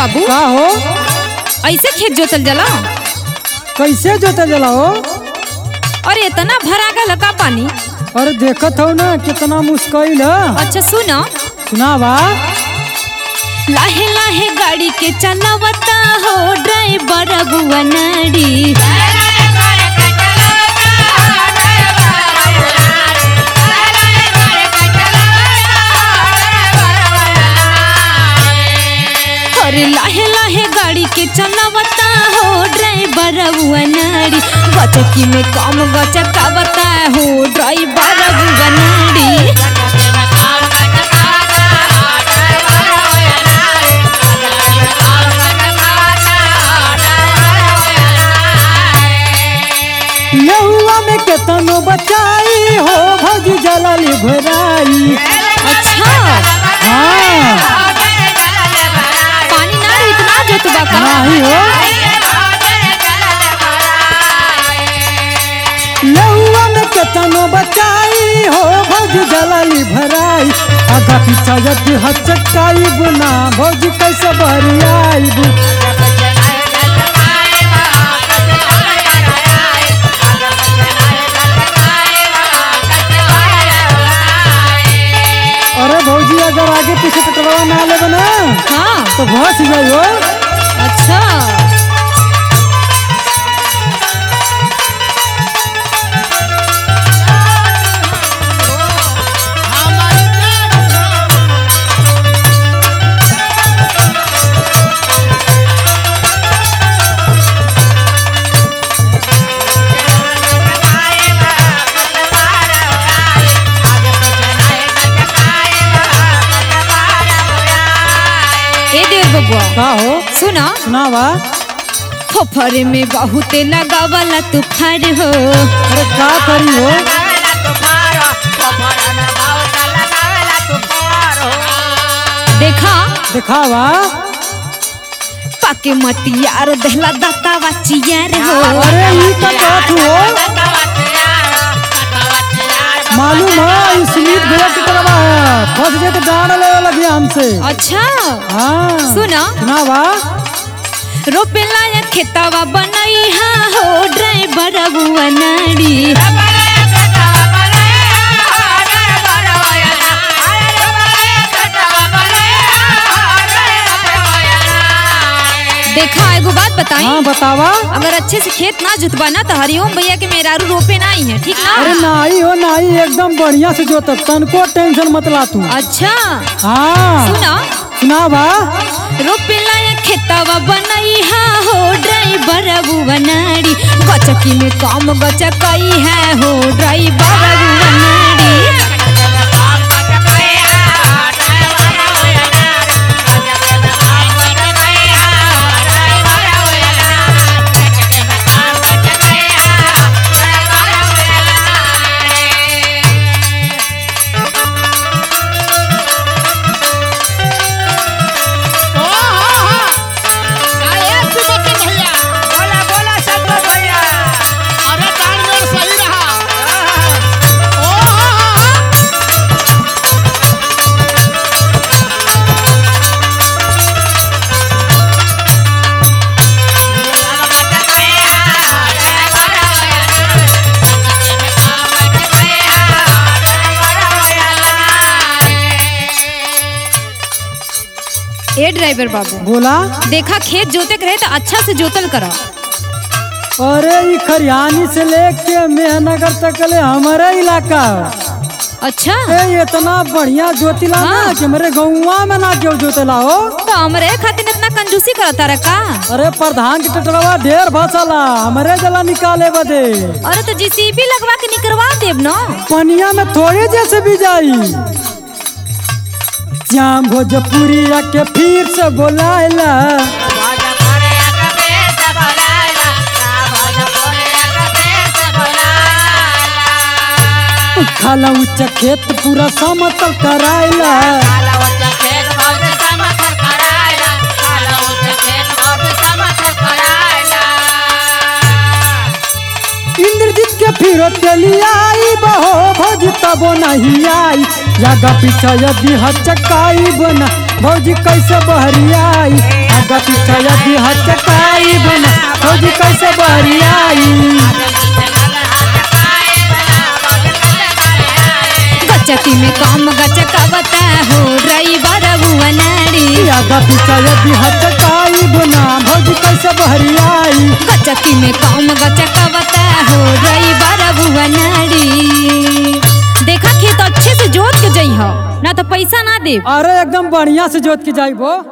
बाबू का हो? ऐसे खेत जोतल जाला? कैसे जोतल जाला हो? अरे इतना भरा गल का पानी? अरे देखत हो ना कितना मुश्किल है। अच्छा सुनो सुनावा। लाहे लाहे गाड़ी के चलावता हो ड्राइवर बुआ नाड़ी। अरे लाहे लाहे गाड़ी के चलावता हो ड्राइवर बुआ नाड़ी। गचकी में कम गचकावता हो ड्राइवर बुआ नाड़ी। नहुआ में केतनो बचाई हो भौजी जलाली भराई। अच्छा हाँ पानी ना रही इतना जोतबा का? नहीं हो। नहुआ में केतनो बचाई हो भौजी जलाली भराई। आगा पीछा यदि हचकाई बुना भौजी कैसे भरियाई बु। अरे भौजी अगर आगे पीछे कटवा ना ले बना हाँ तो घस जाई हो। अच्छा ए देव बबुआ का हो? सुना सुनावा। फोफरे में बहुते लगावला तूफान हो। अरे का करी हो? देखा दिखावा। पाके मटियार देहला दातावा चियार हो। अरे ई का बात हो? मालूम है इसलिए भैया की तरफ है फंस गए तो डांड ले लगी हमसे। अच्छा हाँ सुना सुनावा। रोपेला या खेतावा बनैहा हो ड्राइवर बुआ नाड़ी। देखा एगो बात बताई। हाँ बतावा। अगर अच्छे से खेत ना जुतबा ना तो हरिओम भैया के मेहरारू रोपे ना ही है ठीक ना? अरे नाई हो नाई एकदम बढ़िया से जोत तनको टेंशन मत ला तू। अच्छा हाँ सुना सुनावा। रोपेला या खेतावा बनैहा हो ड्राइवर बुआ नाड़ी। गचकी में कम गचकई है हो ड्राइवर बुआ नाड़ी। ए ड्राइवर बाबू बोला। देखा खेत जोते के रहे तो अच्छा से जोतल करा। अरे ई खरियानी से लेके मेहनगर तक ले हमारा इलाका है। अच्छा ए इतना बढ़िया जोतिला ना हाँ। कि मेरे गौवा में ना क्यों जोतेला हो। तो हमरे खातिर इतना कंजूसी करता रहा का? अरे प्रधान की टटरवा ढेर भसला हमरे जला निकाले बदे। अरे तो जीसीबी लगवा के निकलवा देब ना। पनिया में थोड़े जैसे भी जाई। श्याम भोजपुरिया के फिर से बोलायला। खाला उच्च खेत पूरा समतल करायला। इंद्रजीत के फिर तेली आई बहो भोज तबो नहीं आई। आगा पीछा यदि हचकाई बना भौजी कैसे बहरियाई। आगा पीछा यदि हचकाई बना भौजी कैसे बहरियाई। गचकी में कम गचकावता हो ड्राइवर बुआनाड़ी। आगा पीछा यदि हचकाई बना भौजी कैसे बहरियाई। गचकी में कम गचकावता हो ड्राइवर बुआनाड़ी। देखा खेत अच्छे से जोत के जइह ना तो पैसा ना दे। अरे एकदम बढ़िया से जोत के जाइबो।